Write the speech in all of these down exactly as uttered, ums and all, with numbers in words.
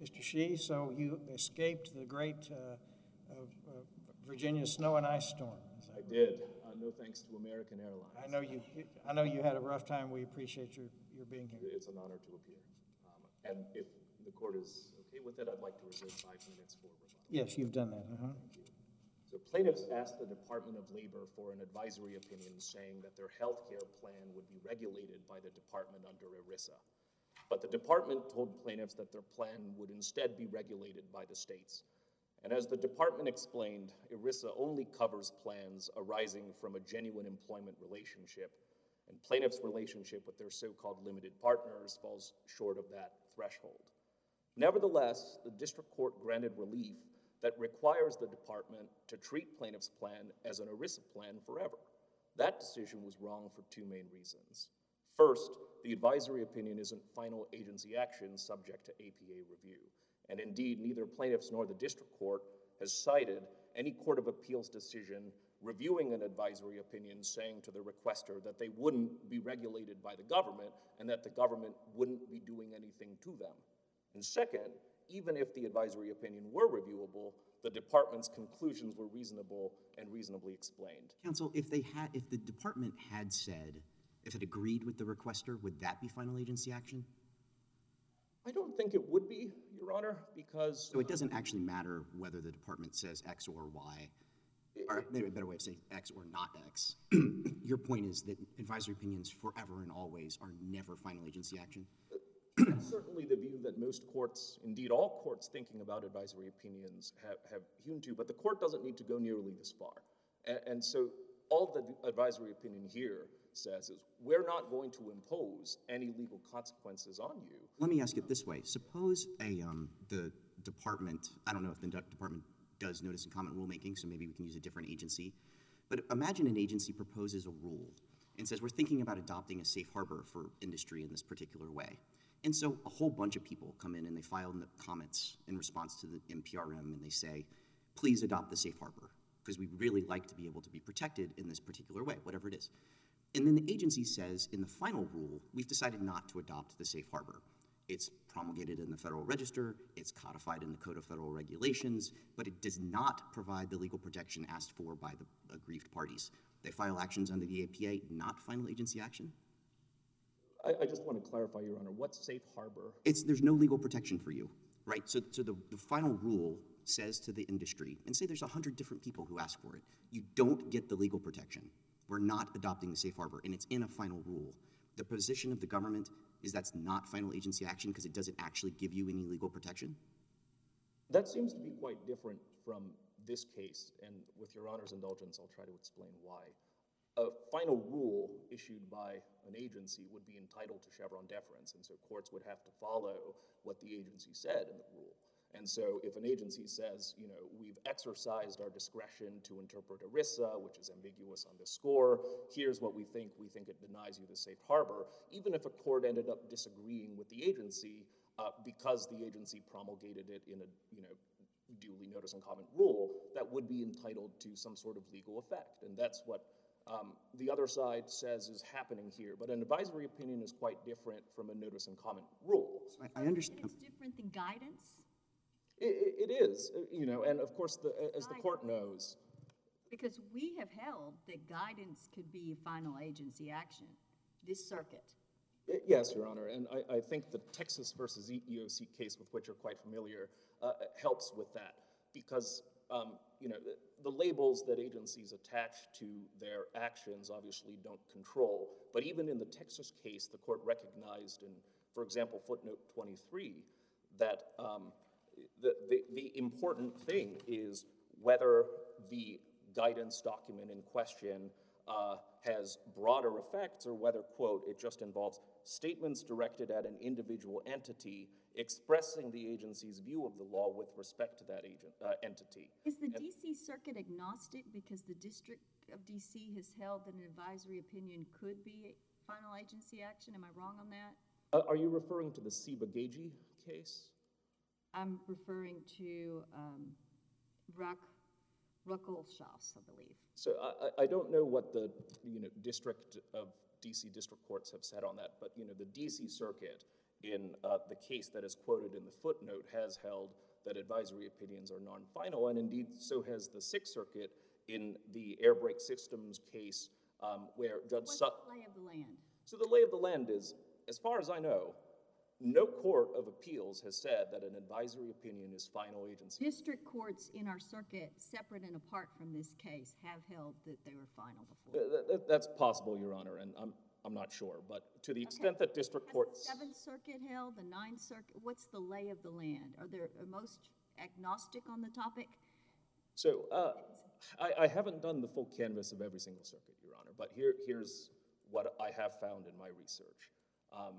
Mister Shee, so you escaped the great uh, uh, uh, Virginia snow and ice storm. I did. Uh, no thanks to American Airlines. I know you. I know you had a rough time. We appreciate your your being here. It's an honor to appear. Um, and if the court is okay with it, I'd like to reserve five minutes for rebuttal. Yes, you've done that. Uh-huh. Thank you. So plaintiffs asked the Department of Labor for an advisory opinion saying that their health care plan would be regulated by the department under ERISA. But the department told plaintiffs that their plan would instead be regulated by the states. And as the department explained, ERISA only covers plans arising from a genuine employment relationship, and plaintiffs' relationship with their so-called limited partners falls short of that threshold. Nevertheless, the district court granted relief that requires the department to treat plaintiffs' plan as an ERISA plan forever. That decision was wrong for two main reasons. First, the advisory opinion isn't final agency action subject to A P A review. And indeed, neither plaintiffs nor the district court has cited any court of appeals decision reviewing an advisory opinion saying to the requester that they wouldn't be regulated by the government and that the government wouldn't be doing anything to them. And second, even if the advisory opinion were reviewable, the department's conclusions were reasonable and reasonably explained. Counsel, if they had, if the department had said, if it agreed with the requester, would that be final agency action? I don't think it would be, Your Honor, because... So it doesn't actually matter whether the department says X or Y, or maybe a better way of saying X or not X. Your point is that advisory opinions forever and always are never final agency action? That's certainly the view that most courts, indeed all courts thinking about advisory opinions have, have hewn to, but the court doesn't need to go nearly this far. And, and so all the advisory opinion here says is we're not going to impose any legal consequences on you. Let me ask it this way. Suppose a um, the department, I don't know if the department does notice and comment rulemaking, so maybe we can use a different agency, but imagine an agency proposes a rule and says we're thinking about adopting a safe harbor for industry in this particular way. And so a whole bunch of people come in and they file comments in response to the N P R M and they say, please adopt the safe harbor because we'd really like to be able to be protected in this particular way, whatever it is. And then the agency says, in the final rule, we've decided not to adopt the safe harbor. It's promulgated in the Federal Register, it's codified in the Code of Federal Regulations, but it does not provide the legal protection asked for by the aggrieved parties. They file actions under the A P A, not final agency action? I, I just want to clarify, Your Honor, what's safe harbor? It's, there's no legal protection for you, right? So, so the, the final rule says to the industry, and say there's a hundred different people who ask for it, you don't get the legal protection. We're not adopting the safe harbor, and it's in a final rule. The position of the government is that's not final agency action because it doesn't actually give you any legal protection? That seems to be quite different from this case, and with Your Honor's indulgence, I'll try to explain why. A final rule issued by an agency would be entitled to Chevron deference, and so courts would have to follow what the agency said in the rule. And so if an agency says, you know, we've exercised our discretion to interpret ERISA, which is ambiguous on this score, here's what we think, we think it denies you the safe harbor, even if a court ended up disagreeing with the agency uh, because the agency promulgated it in a, you know, duly notice and comment rule, that would be entitled to some sort of legal effect. And that's what um, the other side says is happening here. But an advisory opinion is quite different from a notice and comment rule. I, I understand. It's different than guidance? It, it is, you know, and of course, the, as the court knows. Because we have held that guidance could be final agency action, this circuit. Yes, Your Honor, and I, I think the Texas versus E E O C case with which you're quite familiar uh, helps with that because, um, you know, the, the labels that agencies attach to their actions obviously don't control, but even in the Texas case, the court recognized in, for example, footnote twenty-three, that um, The, the, the important thing is whether the guidance document in question uh, has broader effects or whether, quote, it just involves statements directed at an individual entity expressing the agency's view of the law with respect to that agent, uh, entity. Is the and, D C Circuit agnostic because the District of D C has held that an advisory opinion could be final agency action? Am I wrong on that? Uh, are you referring to the Ciba-Gagey case? I'm referring to um, Ruck, Ruckelshaus, I believe. So I, I don't know what the you know district of D C district courts have said on that, but you know the D C Circuit in uh, the case that is quoted in the footnote has held that advisory opinions are non-final, and indeed so has the Sixth Circuit in the air brake systems case um, where Judge What's Sutton. the lay of the land? So the lay of the land is, as far as I know, no court of appeals has said that an advisory opinion is final agency. District courts in our circuit, separate and apart from this case, have held that they were final before. Uh, that- that- that's possible, Your Honor, and I'm, I'm not sure. But to the extent that district Has courts. the Seventh Circuit held, the Ninth Circuit, what's the lay of the land? Are there, are most agnostic on the topic? So uh, I, I haven't done the full canvas of every single circuit, Your Honor, but here, here's what I have found in my research. Um,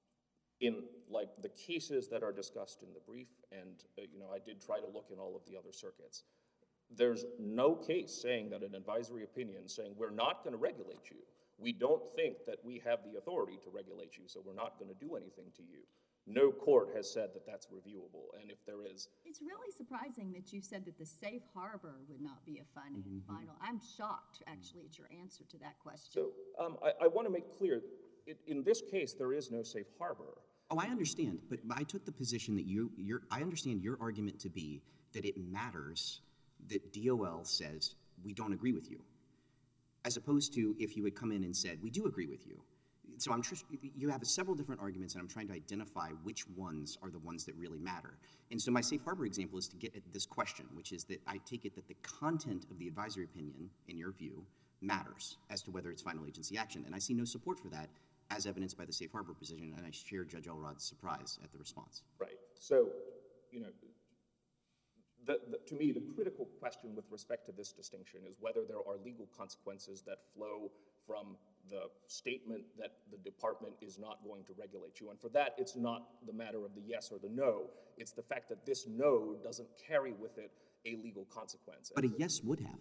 in like the cases that are discussed in the brief, and uh, you know, I did try to look in all of the other circuits, there's no case saying that an advisory opinion saying we're not going to regulate you. We don't think that we have the authority to regulate you, so we're not going to do anything to you. No court has said that that's reviewable, and if there is. It's really surprising that you said that the safe harbor would not be a final. final. I'm shocked, actually, at your answer to that question. So um, I, I want to make clear, it, in this case, there is no safe harbor. Oh, I understand, but I took the position that you, you're, I understand your argument to be that it matters that D O L says we don't agree with you, as opposed to if you had come in and said we do agree with you. So I'm tr- you have several different arguments, and I'm trying to identify which ones are the ones that really matter. And so my safe harbor example is to get at this question, which is that I take it that the content of the advisory opinion, in your view, matters as to whether it's final agency action. And I see no support for that, as evidenced by the safe harbor position, and I share Judge Elrod's surprise at the response. Right. So, you know, the, the, to me, the critical question with respect to this distinction is whether there are legal consequences that flow from the statement that the department is not going to regulate you. And for that, it's not the matter of the yes or the no. It's the fact that this no doesn't carry with it a legal consequence. But a yes would have.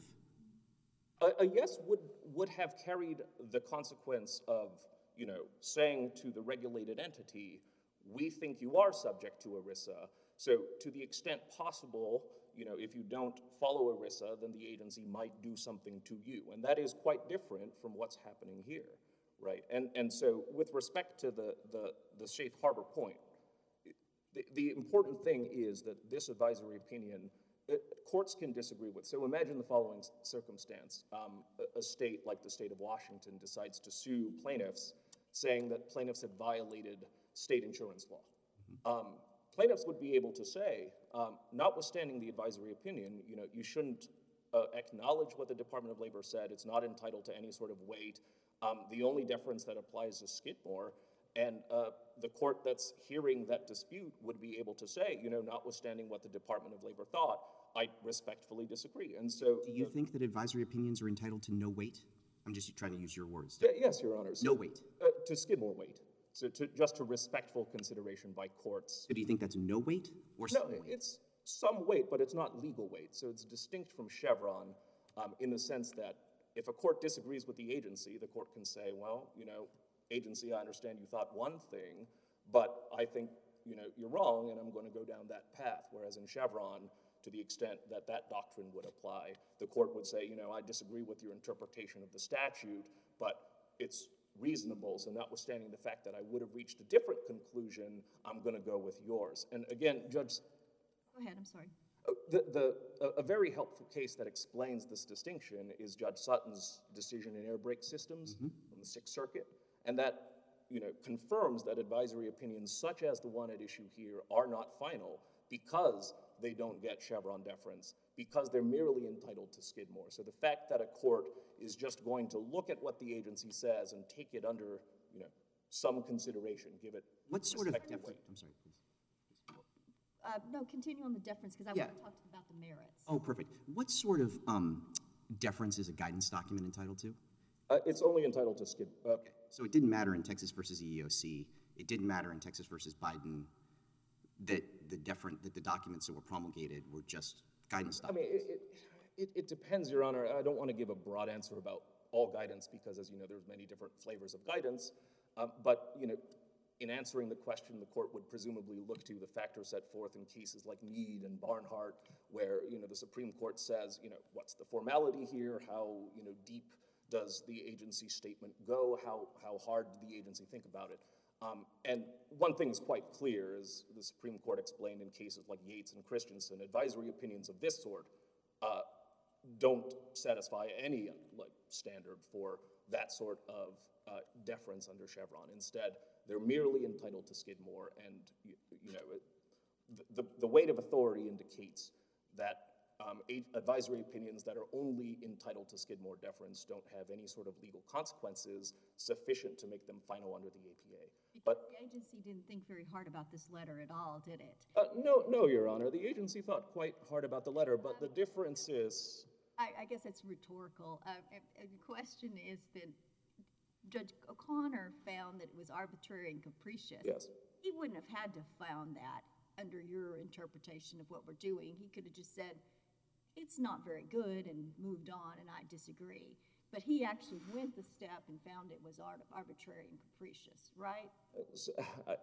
A, a yes would, would have carried the consequence of, you know, saying to the regulated entity, we think you are subject to ERISA. So to the extent possible, you know, if you don't follow ERISA, then the agency might do something to you. And that is quite different from what's happening here, right? And, and so with respect to the, the, the safe harbor point, the, the important thing is that this advisory opinion, uh, courts can disagree with. So imagine the following circumstance. Um, a, a state like the state of Washington decides to sue plaintiffs, saying that plaintiffs had violated state insurance law. Um, plaintiffs would be able to say, um, notwithstanding the advisory opinion, you know, you shouldn't uh, acknowledge what the Department of Labor said. It's not entitled to any sort of weight. Um, the only deference that applies is Skidmore. And uh, the court that's hearing that dispute would be able to say, you know, notwithstanding what the Department of Labor thought, I respectfully disagree. And so— Do you the, think that advisory opinions are entitled to no weight? I'm just trying to use your words. Yeah, yes, Your Honor. So, no weight. Uh, to Skidmore weight. So to, just to respectful consideration by courts. So do you think that's no weight or no, some weight? It's some weight, but it's not legal weight. So it's distinct from Chevron um, in the sense that if a court disagrees with the agency, the court can say, well, you know, agency, I understand you thought one thing, but I think, you know, you're wrong, and I'm going to go down that path. Whereas in Chevron, to the extent that that doctrine would apply, the court would say, you know, I disagree with your interpretation of the statute, but it's reasonable, so notwithstanding the fact that I would have reached a different conclusion, I'm going to go with yours. And again, Judge— Go ahead, I'm sorry. uh, The, the, a, a very helpful case that explains this distinction is Judge Sutton's decision in air brake systems mm-hmm. from the Sixth Circuit, and that, you know, confirms that advisory opinions such as the one at issue here are not final because they don't get Chevron deference, because they're merely entitled to Skidmore. So the fact that a court is just going to look at what the agency says and take it under, you know, some consideration, give it what sort of deference? weight. I'm sorry, please. Uh, no, continue on the deference, because I Yeah. want to talk about the merits. Oh, perfect. What sort of um, deference is a guidance document entitled to? Uh, it's only entitled to Skid. Uh, okay. So it didn't matter in Texas versus E E O C. It didn't matter in Texas versus Biden that the deferent that the documents that were promulgated were just guidance documents. I mean, it, it, it depends, Your Honor. I don't want to give a broad answer about all guidance because, as you know, there's many different flavors of guidance. Um, but, you know, in answering the question, the court would presumably look to the factors set forth in cases like Meade and Barnhart, where, you know, the Supreme Court says, you know, what's the formality here? How, you know, deep does the agency statement go? How, how hard did the agency think about it? Um, and one thing is quite clear, as the Supreme Court explained in cases like Yates and Christensen, advisory opinions of this sort uh, don't satisfy any like standard for that sort of uh, deference under Chevron. Instead, they're merely entitled to Skidmore, and you, you know, it, the, the weight of authority indicates that um, advisory opinions that are only entitled to Skidmore deference don't have any sort of legal consequences sufficient to make them final under the A P A. Because But the agency didn't think very hard about this letter at all, did it? uh, no, no, Your Honor, the agency thought quite hard about the letter, but the difference is, I, I guess it's rhetorical. Uh, and- and the question is that Judge O'Connor found that it was arbitrary and capricious. yes. He wouldn't have had to found that under your interpretation of what we're doing. He could have just said, it's not very good, and moved on, and I disagree. But he actually went the step and found it was art- arbitrary and capricious, right? So, I-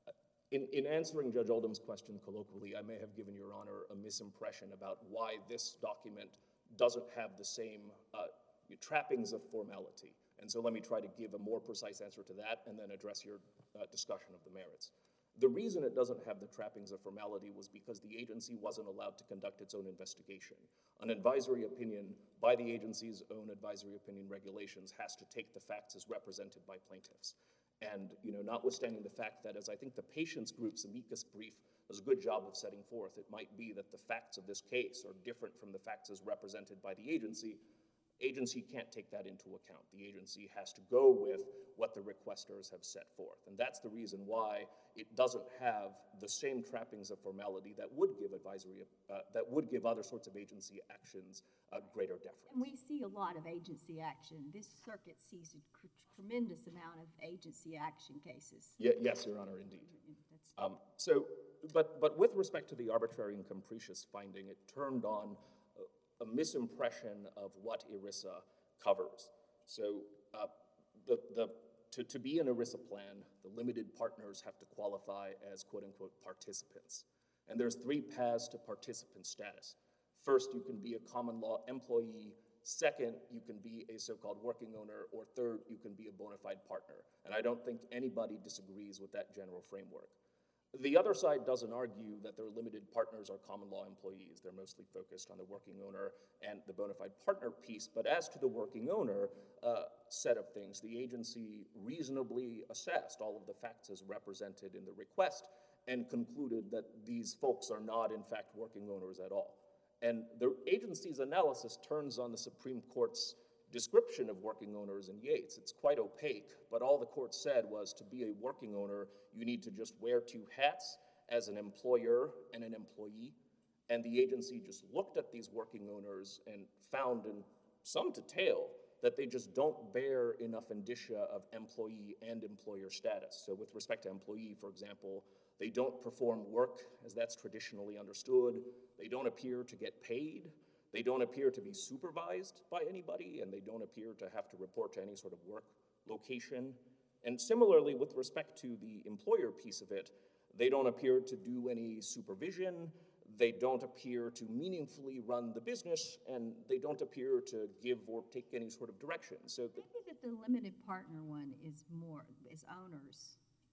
In, in answering Judge Oldham's question colloquially, I may have given Your Honor a misimpression about why this document doesn't have the same uh, trappings of formality. And so let me try to give a more precise answer to that and then address your uh, discussion of the merits. The reason it doesn't have the trappings of formality was because the agency wasn't allowed to conduct its own investigation. An advisory opinion by the agency's own advisory opinion regulations has to take the facts as represented by plaintiffs. And, you know, notwithstanding the fact that, as I think the patients group's amicus brief does a good job of setting forth, it might be that the facts of this case are different from the facts as represented by the agency. Agency can't take that into account. The agency has to go with what the requesters have set forth. And that's the reason why it doesn't have the same trappings of formality that would give advisory, uh, that would give other sorts of agency actions uh, greater deference. And we see a lot of agency action. This circuit sees a tr- tremendous amount of agency action cases. Ye- yes, Your Honor, indeed. That's- Um, so, but, but with respect to the arbitrary and capricious finding, it turned on a, a misimpression of what ERISA covers. So, uh, the, the, to, to be an ERISA plan, the limited partners have to qualify as quote-unquote participants. And there's three paths to participant status. First, you can be a common law employee. Second, you can be a so-called working owner. Or third, you can be a bona fide partner. And I don't think anybody disagrees with that general framework. The other side doesn't argue that their limited partners are common law employees. They're mostly focused on the working owner and the bona fide partner piece. But as to the working owner uh, set of things, the agency reasonably assessed all of the facts as represented in the request and concluded that these folks are not, in fact, working owners at all. And the agency's analysis turns on the Supreme Court's description of working owners in Yates. It's quite opaque, but all the court said was to be a working owner, you need to just wear two hats as an employer and an employee. And the agency just looked at these working owners and found in some detail that they just don't bear enough indicia of employee and employer status. So with respect to employee, for example, they don't perform work as that's traditionally understood. They don't appear to get paid. They don't appear to be supervised by anybody, and they don't appear to have to report to any sort of work location. And similarly, with respect to the employer piece of it, they don't appear to do any supervision. They don't appear to meaningfully run the business, and they don't appear to give or take any sort of direction. So the, Maybe that the limited partner one is more, is owners,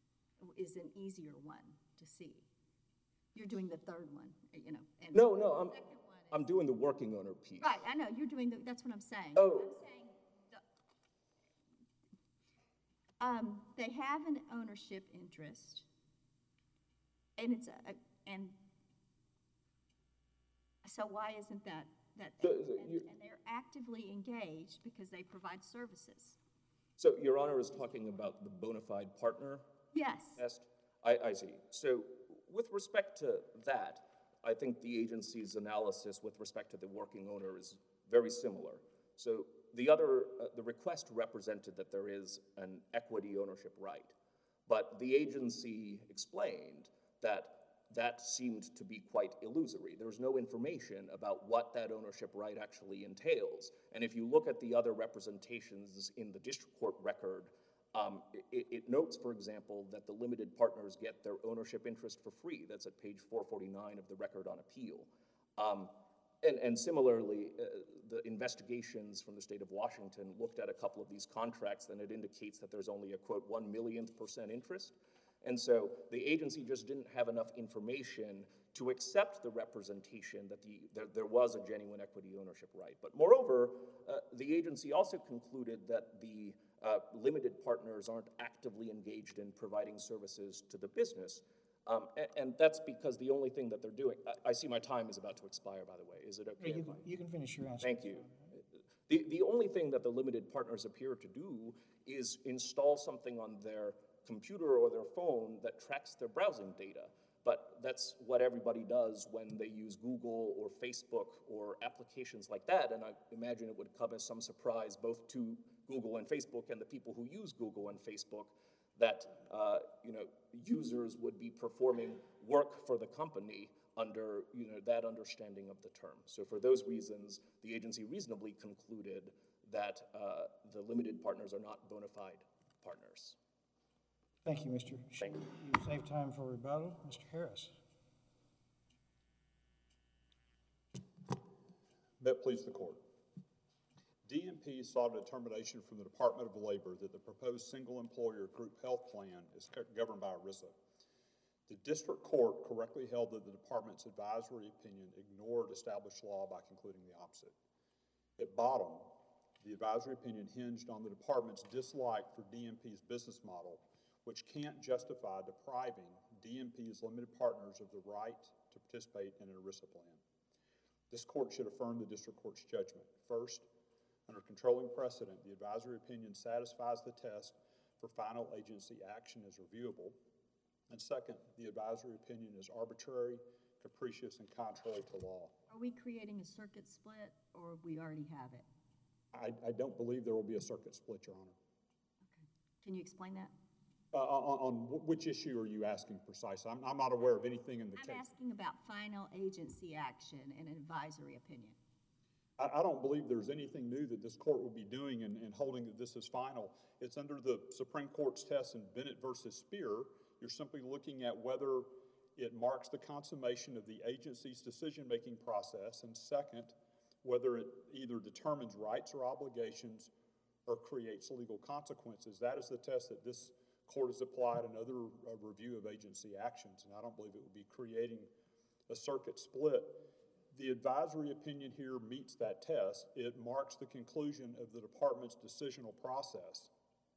is an easier one to see. You're doing the third one, you know. And no, no, I'm, the second one is- I'm doing the working owner piece. Right, I know, you're doing the, that's what I'm saying. Oh. I'm saying, the- um, they have an ownership interest, and it's a, a- and so why isn't that, that, So, and, so you- and they're actively engaged because they provide services. So Your Honor is talking about the bona fide partner Yes, test? I, I see. So with respect to that, I think the agency's analysis with respect to the working owner is very similar. So the other, uh, the request represented that there is an equity ownership right, but the agency explained that that seemed to be quite illusory. There's no information about what that ownership right actually entails. And if you look at the other representations in the district court record, um, it, it notes, for example, that the limited partners get their ownership interest for free. That's at page four forty-nine of the record on appeal. Um, and, and similarly, uh, the investigations from the state of Washington looked at a couple of these contracts, and it indicates that there's only a, quote, one millionth percent interest. And so the agency just didn't have enough information to accept the representation that the, there, there was a genuine equity ownership right. But moreover, uh, the agency also concluded that the uh, limited partners aren't actively engaged in providing services to the business. Um, and, and that's because the only thing that they're doing, I, I see my time is about to expire, by the way. Is it okay? You if can, I- you can finish your answer. Thank you. The, the only thing that the limited partners appear to do is install something on their computer or their phone that tracks their browsing data. But that's what everybody does when they use Google or Facebook or applications like that. And I imagine it would come as some surprise both to Google and Facebook and the people who use Google and Facebook that uh, you know, users would be performing work for the company under you know, that understanding of the term. So for those reasons, the agency reasonably concluded that uh, the limited partners are not bona fide partners. Thank you, Mister Thank you. You saved time for rebuttal. Mister Harris. May it please the court. D M P sought a determination from the Department of Labor that the proposed single-employer group health plan is governed by ERISA. The district court correctly held that the department's advisory opinion ignored established law by concluding the opposite. At bottom, the advisory opinion hinged on the department's dislike for D M P's business model, which can't justify depriving D M P's limited partners of the right to participate in an ERISA plan. This court should affirm the district court's judgment. First, under controlling precedent, the advisory opinion satisfies the test for final agency action as reviewable. And second, the advisory opinion is arbitrary, capricious, and contrary to law. Are we creating a circuit split, or we already have it? I, I don't believe there will be a circuit split, Your Honor. Okay. Can you explain that? Uh, on, on which issue are you asking precisely? I'm, I'm not aware of anything in the I'm case. asking about final agency action and an advisory opinion. I, I don't believe there's anything new that this court will be doing in, in holding that this is final. It's under the Supreme Court's test in Bennett versus Spear. You're simply looking at whether it marks the consummation of the agency's decision-making process, and second, whether it either determines rights or obligations or creates legal consequences. That is the test that this court has applied in other uh, review of agency actions, and I don't believe it would be creating a circuit split. The advisory opinion here meets that test. It marks the conclusion of the department's decisional process.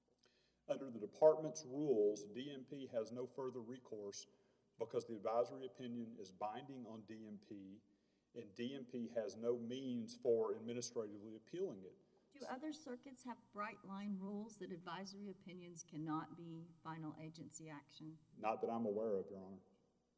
Under the department's rules, D M P has no further recourse because the advisory opinion is binding on D M P, and D M P has no means for administratively appealing it. Do other circuits have bright line rules that advisory opinions cannot be final agency action? Not that I'm aware of, Your Honor.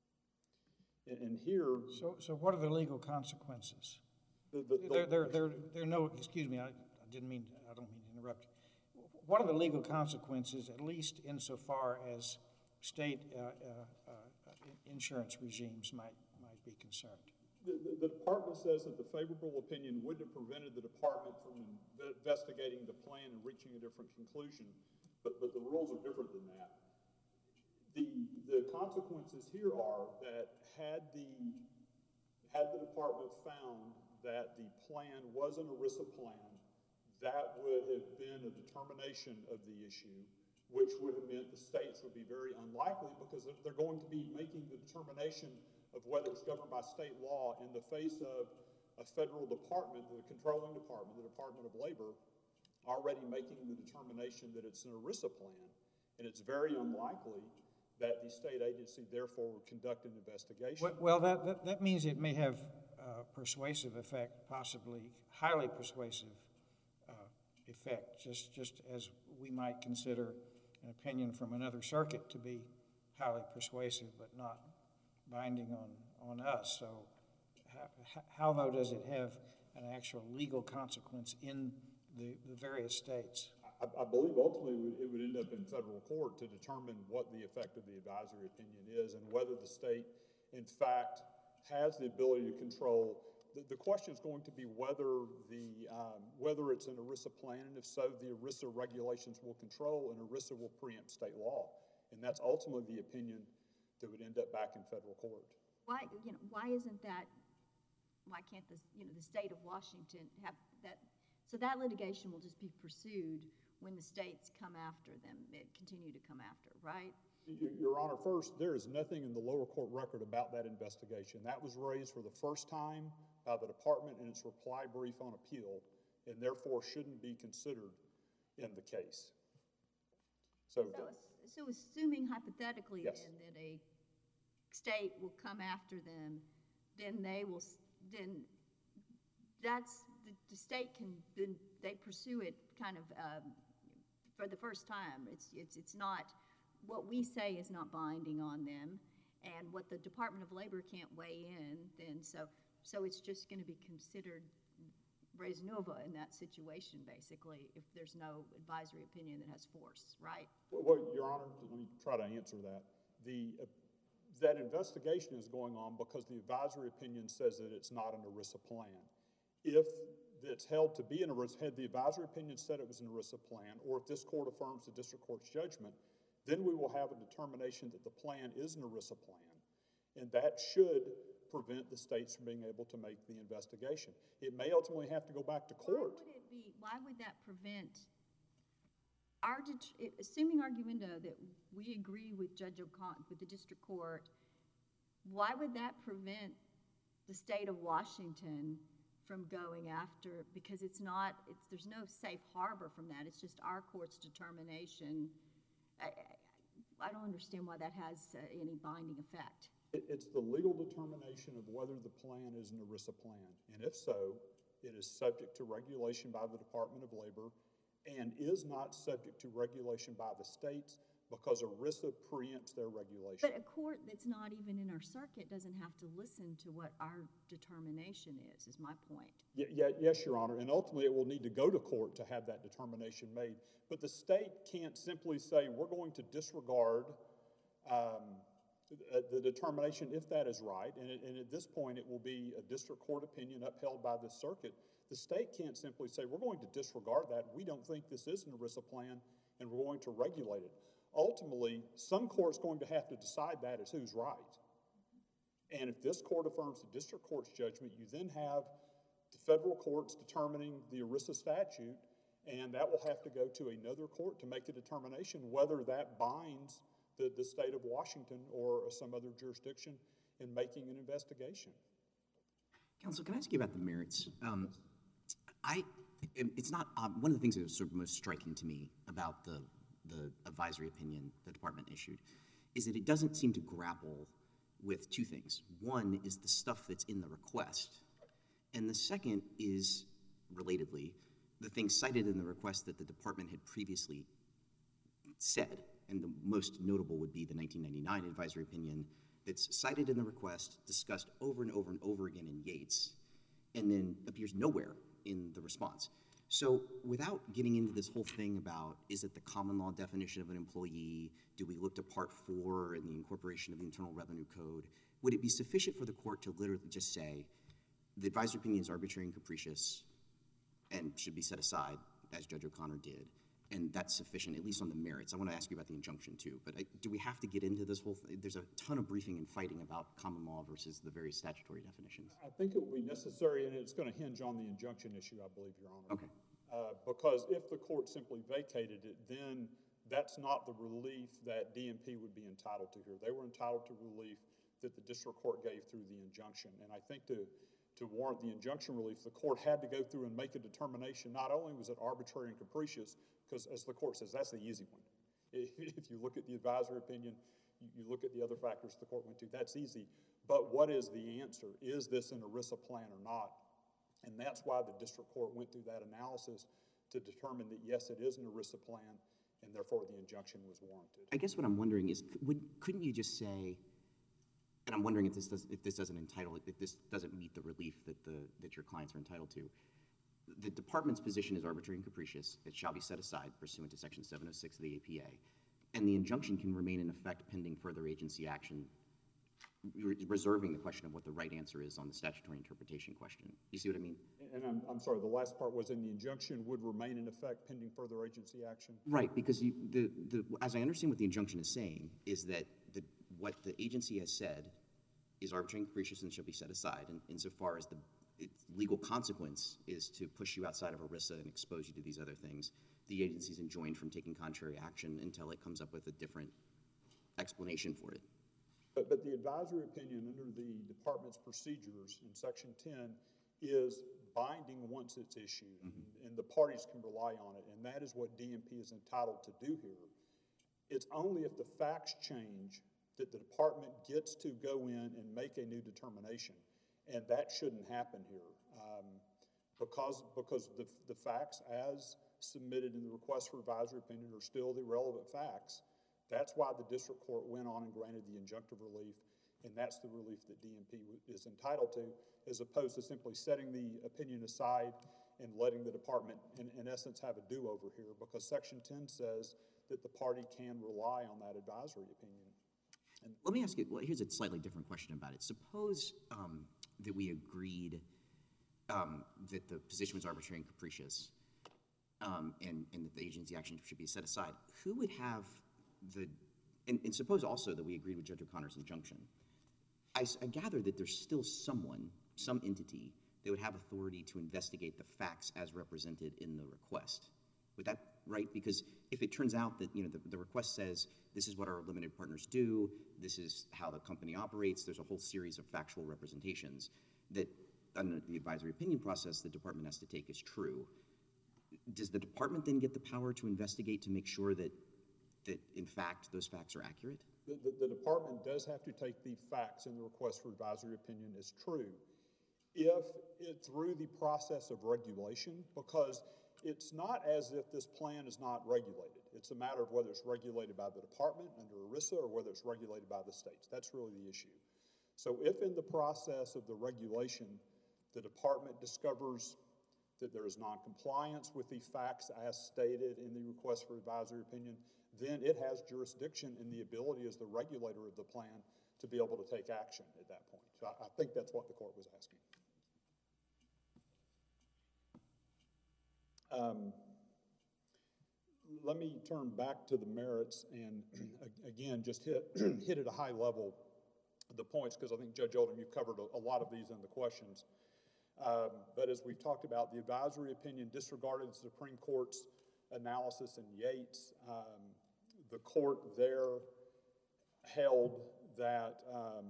And, and here, So, so what are the legal consequences? the, the, There, the, there, there, there are no, excuse me, I, I didn't mean, I don't mean to interrupt. What are the legal consequences, at least insofar as state uh, uh, uh, insurance regimes might, might be concerned? the, the department says that the favorable opinion wouldn't have prevented the department from inve- investigating the plan and reaching a different conclusion, but, but the rules are different than that. The, the consequences here are that had the, had the department found that the plan was an ERISA plan, that would have been a determination of the issue, which would have meant the states would be very unlikely because they're going to be making the determination of whether it's governed by state law in the face of a federal department, the controlling department, the Department of Labor, already making the determination that it's an ERISA plan. And it's very unlikely that the state agency therefore would conduct an investigation. Well- Well, that, that, that means it may have uh, persuasive effect, possibly highly persuasive uh, effect, just, just as we might consider an opinion from another circuit to be highly persuasive, but not binding on, on us. So how, how, though, does it have an actual legal consequence in the, the various states? I, I believe ultimately it would, it would end up in federal court to determine what the effect of the advisory opinion is and whether the state, in fact, has the ability to control. The, the question is going to be whether the um, whether it's an ERISA plan, and if so, the ERISA regulations will control and ERISA will preempt state law, and that's ultimately the opinion that would end up back in federal court. Why, you know, why isn't that why can't the, you know, the state of Washington have that, so that litigation will just be pursued when the states come after them, it continue to come after, right? Y- Your Honor, first, there is nothing in the lower court record about that investigation. That was raised for the first time by the department in its reply brief on appeal, and therefore shouldn't be considered in the case. So, So, ass- so assuming hypothetically Yes. then that a state will come after them, then they will, s- then that's, the, the state can, then they pursue it kind of, um, for the first time. It's, it's, it's not, what we say is not binding on them, and what the Department of Labor can't weigh in, then so, so it's just gonna be considered res nova in that situation, basically, if there's no advisory opinion that has force, right? well, well, Your Honor, let me try to answer that. The, uh, that investigation is going on because the advisory opinion says that it's not an ERISA plan. If it's held to be an ERISA, had the advisory opinion said it was an ERISA plan, or if this court affirms the district court's judgment, then we will have a determination that the plan is an ERISA plan. And that should prevent the states from being able to make the investigation. It may ultimately have to go back to court. Why would it be, why would that prevent our, det- assuming arguendo that we agree with Judge O'Connor, with the district court, why would that prevent the state of Washington from going after, because it's not, it's, there's no safe harbor from that, it's just our court's determination. I, I, I don't understand why that has uh, any binding effect. It, it's the legal determination of whether the plan is an ERISA plan. And if so, it is subject to regulation by the Department of Labor and is not subject to regulation by the states because ERISA preempts their regulation. But a court that's not even in our circuit doesn't have to listen to what our determination is, is my point. Yeah, yeah, yes, Your Honor, and ultimately it will need to go to court to have that determination made. But the state can't simply say, we're going to disregard um, the, the determination if that is right, and, it, and at this point it will be a district court opinion upheld by the circuit. The state can't simply say, we're going to disregard that, we don't think this is an ERISA plan, and we're going to regulate it. Ultimately, some court's going to have to decide that as who's right. And if this court affirms the district court's judgment, you then have the federal courts determining the ERISA statute, and that will have to go to another court to make a determination whether that binds the, the state of Washington or some other jurisdiction in making an investigation. Counsel, can I ask you about the merits? Um, I, it's not, um, one of the things that was sort of most striking to me about the, the advisory opinion the department issued is that it doesn't seem to grapple with two things. One is the stuff that's in the request, and the second is, relatedly, the things cited in the request that the department had previously said, and the most notable would be the nineteen ninety-nine advisory opinion that's cited in the request, discussed over and over and over again in Yates, and then appears nowhere in the response. So without getting into this whole thing about, is it the common law definition of an employee, do we look to part four and the incorporation of the Internal Revenue Code, would it be sufficient for the court to literally just say, the advisory opinion is arbitrary and capricious and should be set aside, as Judge O'Connor did, and that's sufficient, at least on the merits? I want to ask you about the injunction too, but I, do we have to get into this whole thing? There's a ton of briefing and fighting about common law versus the various statutory definitions. I think it will be necessary, and it's going to hinge on the injunction issue, I believe, Your Honor. Okay. Uh, because if the court simply vacated it, then that's not the relief that D M P would be entitled to here. They were entitled to relief that the district court gave through the injunction. And I think to, to warrant the injunction relief, the court had to go through and make a determination. Not only was it arbitrary and capricious, because as the court says, that's the easy one. If you look at the advisory opinion, you, you look at the other factors the court went to, that's easy. But what is the answer? Is this an ERISA plan or not? And that's why the district court went through that analysis to determine that, yes, it is an ERISA plan, and therefore the injunction was warranted. I guess what I'm wondering is, would, couldn't you just say, and I'm wondering if this does, if this doesn't entitle, if this doesn't meet the relief that the that your clients are entitled to. The department's position is arbitrary and capricious. It shall be set aside pursuant to Section seven oh six of the A P A, and the injunction can remain in effect pending further agency action, re reserving the question of what the right answer is on the statutory interpretation question. You see what I mean? And I'm, I'm sorry, the last part was in the injunction would remain in effect pending further agency action? Right, because you, the, the, as I understand what the injunction is saying, is that the, what the agency has said is arbitrary and capricious and should be set aside. And insofar as the its legal consequence is to push you outside of ERISA and expose you to these other things, the agency is enjoined from taking contrary action until it comes up with a different explanation for it. But, but the advisory opinion under the department's procedures in section ten is binding once it's issued, mm-hmm. and the parties can rely on it, and that is what D M P is entitled to do here. It's only if the facts change that the department gets to go in and make a new determination, and that shouldn't happen here. Um, because because the, the facts as submitted in the request for advisory opinion are still the relevant facts. That's why the district court went on and granted the injunctive relief, and that's the relief that D M P is entitled to, as opposed to simply setting the opinion aside and letting the department, in, in essence, have a do-over here, because section ten says that the party can rely on that advisory opinion. And let me ask you, well, here's a slightly different question about it. Suppose um, that we agreed um, that the position was arbitrary and capricious, um, and, and that the agency action should be set aside. Who would have the, and, and suppose also that we agreed with Judge O'Connor's injunction. I, I gather that there's still someone, some entity, that would have authority to investigate the facts as represented in the request. Would that right? Because if it turns out that, you know, the, the request says this is what our limited partners do, this is how the company operates, there's a whole series of factual representations that under the advisory opinion process the department has to take as true. Does the department then get the power to investigate to make sure that, that in fact, those facts are accurate? The, the, the department does have to take the facts in the request for advisory opinion as true if it, through the process of regulation, because it's not as if this plan is not regulated. It's a matter of whether it's regulated by the department under ERISA or whether it's regulated by the states. That's really the issue. So if in the process of the regulation, the department discovers that there is noncompliance with the facts as stated in the request for advisory opinion, then it has jurisdiction and the ability as the regulator of the plan to be able to take action at that point. So I, I think that's what the court was asking. Um, let me turn back to the merits and again just hit, hit at a high level the points, because I think Judge Oldham, you covered a, a lot of these in the questions. Um, but as we've talked about, the advisory opinion disregarded the Supreme Court's analysis in Yates. Um, the court there held that um,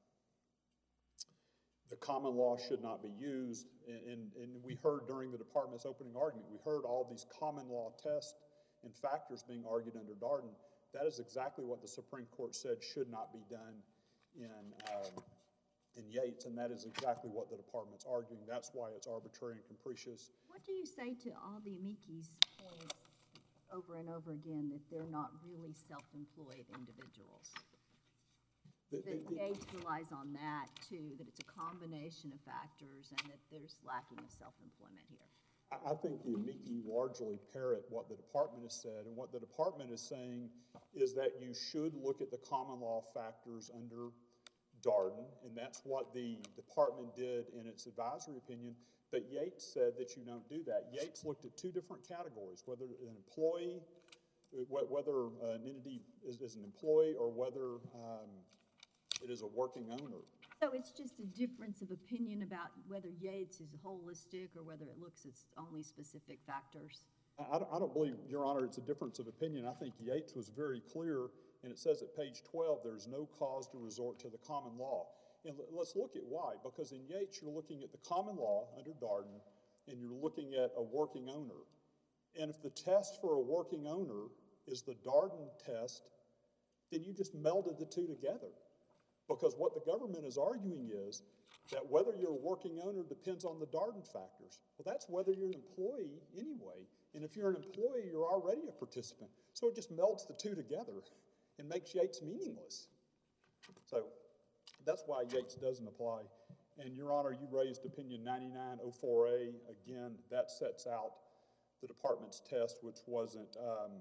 the common law should not be used, and, and, and we heard during the department's opening argument, we heard all these common law tests and factors being argued under Darden. That is exactly what the Supreme Court said should not be done in um, in Yates, and that is exactly what the department's arguing. That's why it's arbitrary and capricious. What do you say to all the amici's points over and over again that they're not really self-employed individuals? The, that the, the, Yates relies on that too, that it's a combination of factors and that there's lacking of self-employment here. I, I think the amici largely parrot what the department has said, and what the department is saying is that you should look at the common law factors under Darden, and that's what the department did in its advisory opinion, but Yates said that you don't do that. Yates looked at two different categories, whether an employee, whether an entity is, is an employee or whether um, it is a working owner. So it's just a difference of opinion about whether Yates is holistic or whether it looks at only specific factors? I don't, I don't believe, Your Honor, it's a difference of opinion. I think Yates was very clear, and it says at page twelve, there's no cause to resort to the common law. And let's look at why, because in Yates, you're looking at the common law under Darden, and you're looking at a working owner. And if the test for a working owner is the Darden test, then you just melded the two together. Because what the government is arguing is that whether you're a working owner depends on the Darden factors. Well, that's whether you're an employee anyway. And if you're an employee, you're already a participant. So it just melts the two together and makes Yates meaningless. So that's why Yates doesn't apply. And Your Honor, you raised opinion ninety-nine oh four A. Again, that sets out the department's test, which wasn't, um,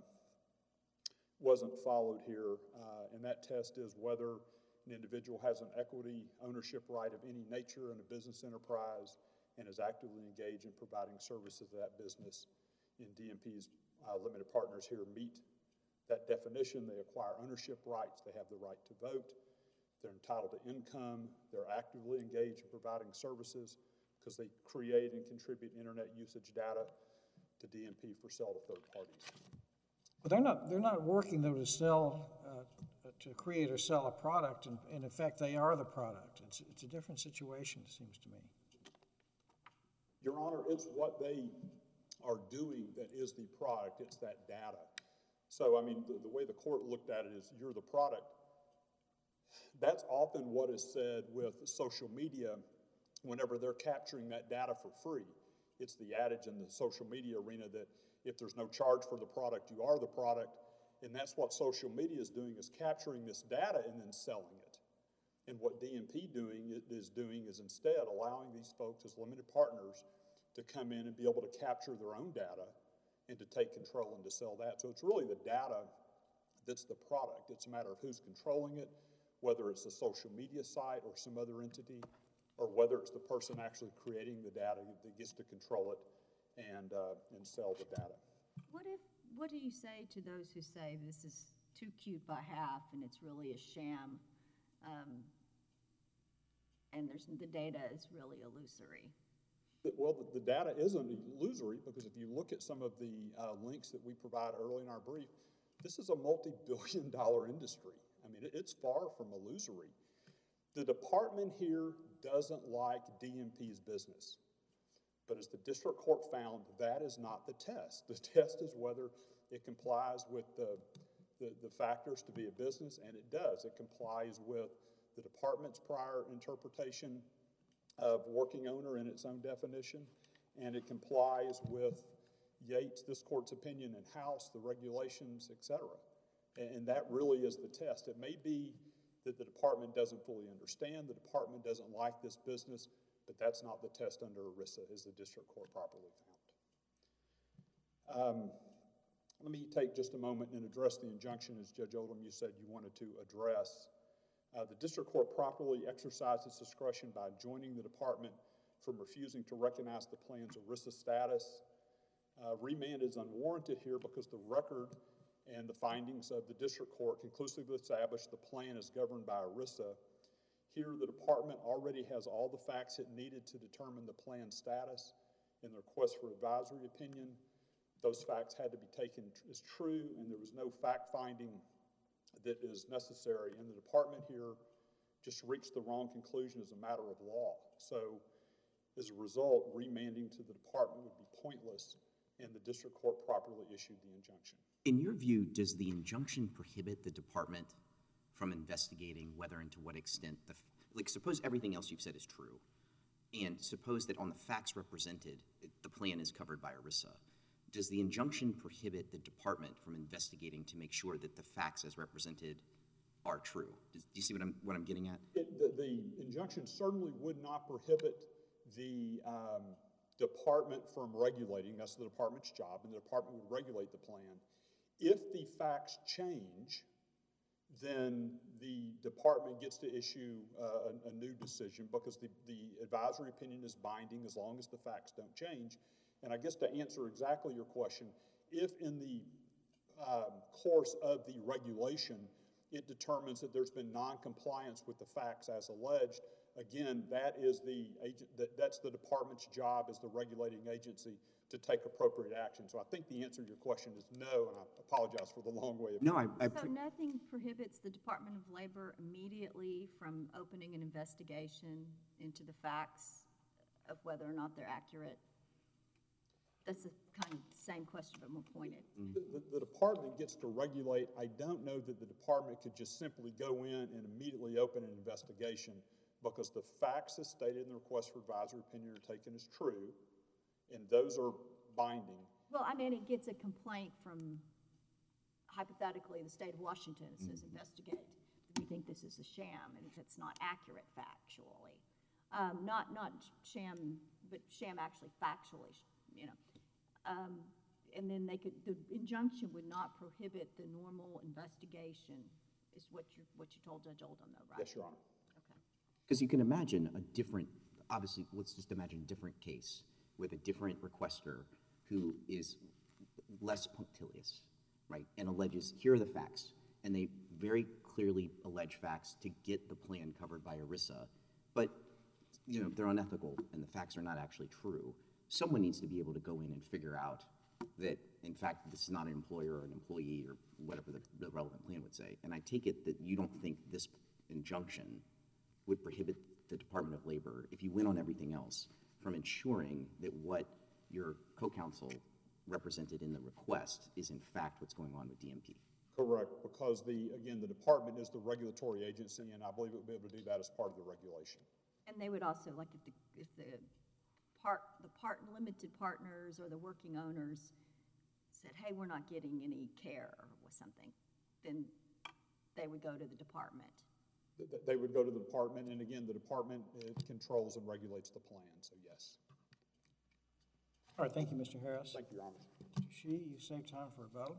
wasn't followed here. Uh, and that test is whether an individual has an equity ownership right of any nature in a business enterprise and is actively engaged in providing services to that business. In D M P's uh, limited partners here meet that definition. They acquire ownership rights. They have the right to vote. they're entitled to income, they're actively engaged in providing services because they create and contribute internet usage data to D M P for sale to third parties. But they're not, they're not working though to sell, uh, to create or sell a product, and in effect, they are the product. It's, it's a different situation, it seems to me. Your Honor, it's what they are doing that is the product, it's that data. So, I mean, the, the way the court looked at it is you're the product. That's often what is said with social media whenever they're capturing that data for free. It's the adage in the social media arena that if there's no charge for the product, you are the product. And that's what social media is doing, is capturing this data and then selling it. And what D M P doing is doing is instead allowing these folks as limited partners to come in and be able to capture their own data and to take control and to sell that. So it's really the data that's the product. It's a matter of who's controlling it, whether it's a social media site or some other entity, or whether it's the person actually creating the data that gets to control it and, uh, and sell the data. What if, what do you say to those who say this is too cute by half and it's really a sham, um, and there's, the data is really illusory? Well, the, the data isn't illusory, because if you look at some of the uh, links that we provide early in our brief, this is a multi-billion dollar industry. I mean, it, it's far from illusory. The department here doesn't like D M P's business. But as the district court found, that is not the test. The test is whether it complies with the, the, the factors to be a business, and it does. It complies with the department's prior interpretation of working owner in its own definition, and it complies with Yates, this court's opinion in House, the regulations, et cetera. And, and that really is the test. It may be that the department doesn't fully understand, the department doesn't like this business, but that's not the test under ERISA, as the district court properly found. Um, let me take just a moment and address the injunction, as Judge Oldham, you said you wanted to address. Uh, the district court properly exercised its discretion by joining the department from refusing to recognize the plan's ERISA status. Uh, remand is unwarranted here because the record and the findings of the district court conclusively established the plan is governed by ERISA. Here, the department already has all the facts it needed to determine the plan's status in the request for advisory opinion. Those facts had to be taken as true, and there was no fact-finding that is necessary. And the department here just reached the wrong conclusion as a matter of law. So, as a result, remanding to the department would be pointless, and the district court properly issued the injunction. In your view, does the injunction prohibit the department from investigating whether and to what extent the, like, suppose everything else you've said is true, and suppose that on the facts represented, the plan is covered by ERISA. Does the injunction prohibit the department from investigating to make sure that the facts as represented are true? Does, do you see what I'm, what I'm getting at? It, the, the injunction certainly would not prohibit the um, department from regulating. That's the department's job, and the department would regulate the plan. If the facts change, then the department gets to issue uh, a, a new decision, because the, the advisory opinion is binding as long as the facts don't change. And I guess to answer exactly your question, if in the um, course of the regulation it determines that there's been non-compliance with the facts as alleged, again, that is the agent, that, that's the department's job as the regulating agency to take appropriate action. So I think the answer to your question is no, and I apologize for the long way of. No, I, I So nothing prohibits the Department of Labor immediately from opening an investigation into the facts of whether or not they're accurate? That's the kind of same question, but more pointed. The, the, the department gets to regulate. I don't know that the department could just simply go in and immediately open an investigation, because the facts as stated in the request for advisory opinion are taken as true, and those are binding. Well, I mean, it gets a complaint from, hypothetically, the state of Washington. It says, mm-hmm. investigate. We think this is a sham, and if it's not accurate factually. Um, not, not sham, but sham actually factually, you know. Um, and then they could, the injunction would not prohibit the normal investigation, is what you what you told Judge Oldham, though, right? Yes, Your Honor. Okay. Because you can imagine a different, obviously, let's just imagine a different case with a different requester who is less punctilious, right, and alleges, here are the facts, and they very clearly allege facts to get the plan covered by ERISA, but you know, they're unethical and the facts are not actually true, someone needs to be able to go in and figure out that, in fact, this is not an employer or an employee or whatever the, the relevant plan would say. And I take it that you don't think this injunction would prohibit the Department of Labor, if you win on everything else, from ensuring that what your co-counsel represented in the request is in fact what's going on with D M P. Correct, because the, again, the department is the regulatory agency, and I believe it would be able to do that as part of the regulation. And they would also, like if the, if the part, the part, limited partners or the working owners said, hey, we're not getting any care or something, then they would go to the department. Th- th- They would go to the department, and again, the department uh, controls and regulates the plan, so yes. All right, thank you, Mister Harris. Thank you, Your Honor. Mister Shi, you saved time for rebuttal.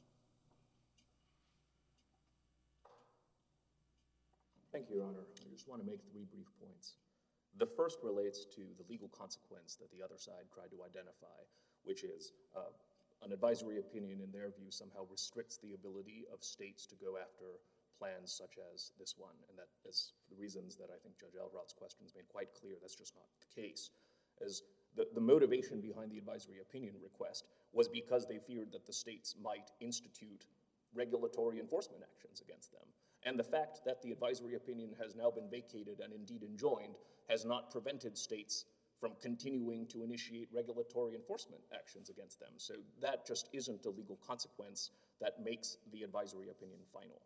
Thank you, Your Honor. I just want to make three brief points. The first relates to the legal consequence that the other side tried to identify, which is uh, an advisory opinion, in their view, somehow restricts the ability of states to go after plans such as this one, and that is for the reasons that I think Judge Elrod's questions made quite clear, that's just not the case. As the, the motivation behind the advisory opinion request was because they feared that the states might institute regulatory enforcement actions against them. And the fact that the advisory opinion has now been vacated and indeed enjoined has not prevented states from continuing to initiate regulatory enforcement actions against them. So that just isn't a legal consequence that makes the advisory opinion final.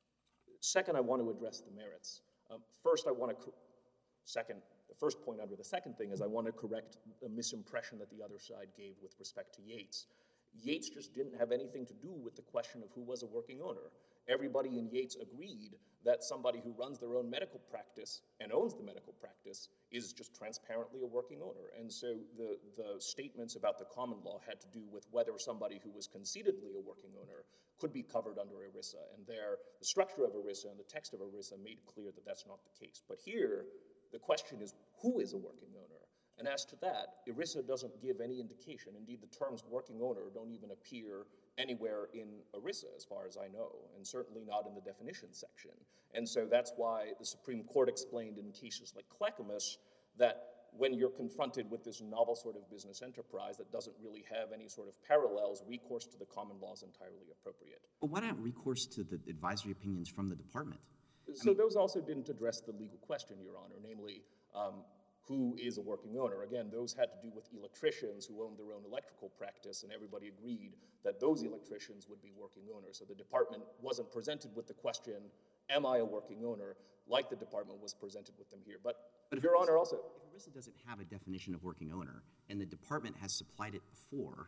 Second, I want to address the merits. Um, first, I want to, second, the first point under the second thing is I want to correct a misimpression that the other side gave with respect to Yates. Yates just didn't have anything to do with the question of who was a working owner. Everybody in Yates agreed that somebody who runs their own medical practice and owns the medical practice is just transparently a working owner. And so the, the statements about the common law had to do with whether somebody who was conceitedly a working owner could be covered under ERISA. And there, the structure of ERISA and the text of ERISA made clear that that's not the case. But here, the question is, who is a working owner? And as to that, ERISA doesn't give any indication. Indeed, the terms working owner don't even appear anywhere in ERISA, as far as I know, and certainly not in the definition section. And so that's why the Supreme Court explained in cases like Clackamas that when you're confronted with this novel sort of business enterprise that doesn't really have any sort of parallels, recourse to the common law is entirely appropriate. But why not recourse to the advisory opinions from the department? So I mean, those also didn't address the legal question, Your Honor, namely, um, who is a working owner? Again, those had to do with electricians who owned their own electrical practice, and everybody agreed that those electricians would be working owners. So the department wasn't presented with the question, am I a working owner, like the department was presented with them here. But, but if Your ERISA, Honor, also— If ERISA doesn't have a definition of working owner, and the department has supplied it before,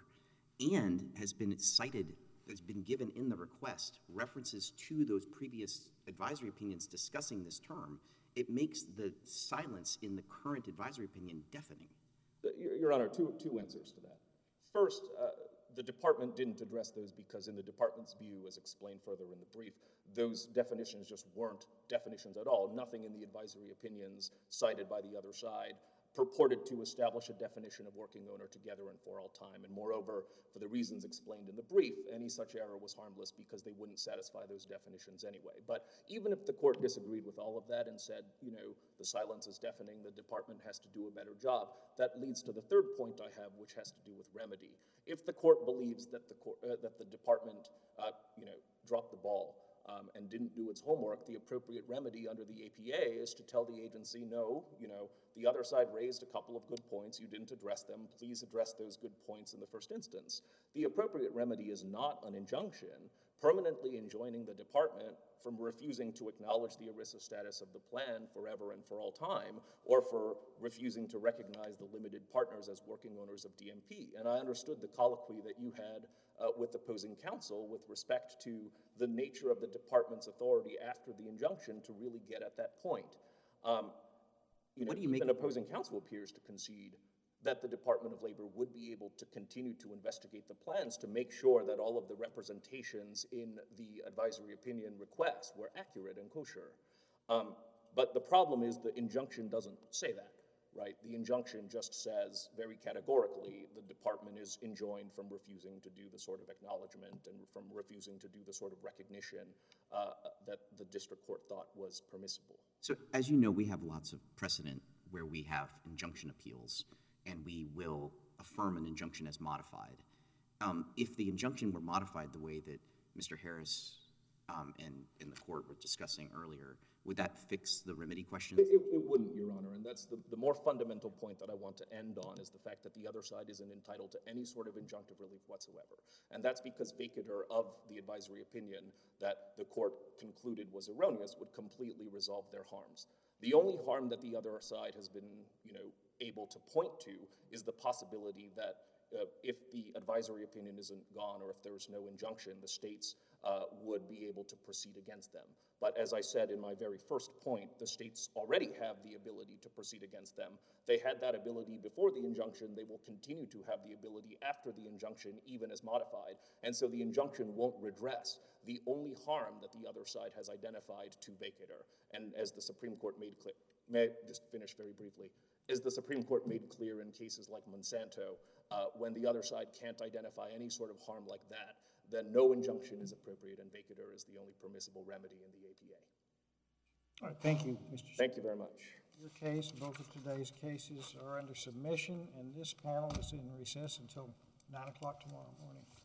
and has been cited, has been given in the request references to those previous advisory opinions discussing this term, it makes the silence in the current advisory opinion deafening. Your, Your Honor, two, two answers to that. First, uh, the department didn't address those because in the department's view, as explained further in the brief, those definitions just weren't definitions at all. Nothing in the advisory opinions cited by the other side purported to establish a definition of working owner together and for all time. And moreover, for the reasons explained in the brief, any such error was harmless because they wouldn't satisfy those definitions anyway. But even if the court disagreed with all of that and said, you know, the silence is deafening, the department has to do a better job, that leads to the third point I have, which has to do with remedy. If the court believes that the, court, uh, that the department, uh, you know, dropped the ball, Um, and didn't do its homework, the appropriate remedy under the A P A is to tell the agency, no, you know, the other side raised a couple of good points, you didn't address them, please address those good points in the first instance. The appropriate remedy is not an injunction permanently enjoining the department from refusing to acknowledge the ERISA status of the plan forever and for all time, or for refusing to recognize the limited partners as working owners of D M P. And I understood the colloquy that you had uh, with opposing counsel with respect to the nature of the department's authority after the injunction to really get at that point. Um, you know, What do you even make opposing counsel appears to concede that the Department of Labor would be able to continue to investigate the plans to make sure that all of the representations in the advisory opinion request were accurate and kosher. Um, but the problem is the injunction doesn't say that. right? The injunction just says very categorically the department is enjoined from refusing to do the sort of acknowledgement and from refusing to do the sort of recognition uh, that the district court thought was permissible. So as you know, we have lots of precedent where we have injunction appeals, and we will affirm an injunction as modified. Um, if the injunction were modified the way that Mister Harris um, and, and the court were discussing earlier, would that fix the remedy question? It, it, it wouldn't, Your Honor, and that's the, the more fundamental point that I want to end on is the fact that the other side isn't entitled to any sort of injunctive relief whatsoever. And that's because vacatur of the advisory opinion that the court concluded was erroneous would completely resolve their harms. The only harm that the other side has been, you know, able to point to is the possibility that uh, if the advisory opinion isn't gone or if there's no injunction, the states uh, would be able to proceed against them. But as I said in my very first point, the states already have the ability to proceed against them. They had that ability before the injunction. They will continue to have the ability after the injunction, even as modified. And so the injunction won't redress the only harm that the other side has identified to vacatur. And as the Supreme Court made clear, may I just finish very briefly, as the Supreme Court made clear in cases like Monsanto, uh, when the other side can't identify any sort of harm like that, then no injunction is appropriate and vacatur is the only permissible remedy in the A P A. All right, thank you, Mister Thank you very much. Your case, both of today's cases are under submission, and this panel is in recess until nine o'clock tomorrow morning.